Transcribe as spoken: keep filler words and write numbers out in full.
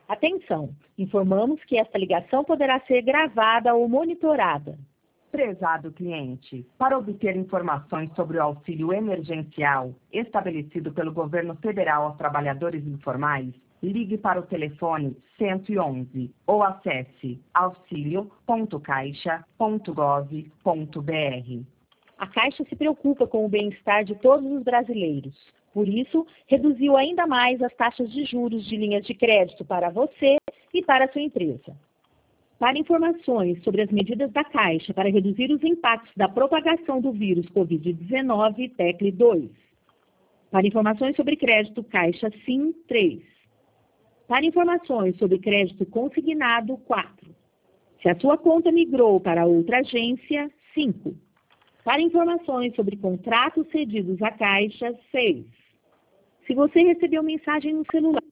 Atenção! Informamos que esta ligação poderá ser gravada ou monitorada. Prezado cliente, para obter informações sobre o auxílio emergencial estabelecido pelo Governo Federal aos trabalhadores informais, ligue para o telefone cento e onze ou acesse auxilio ponto caixa ponto gov ponto br. A Caixa se preocupa com o bem-estar de todos os brasileiros. Por isso, reduziu ainda mais as taxas de juros de linhas de crédito para você e para a sua empresa. Para informações sobre as medidas da Caixa para reduzir os impactos da propagação do vírus covid dezenove, tecle dois. Para informações sobre crédito Caixa Sim, três. Para informações sobre crédito consignado, quatro. Se a sua conta migrou para outra agência, cinco. Para informações sobre contratos cedidos à Caixa, seis. Se você recebeu mensagem no celular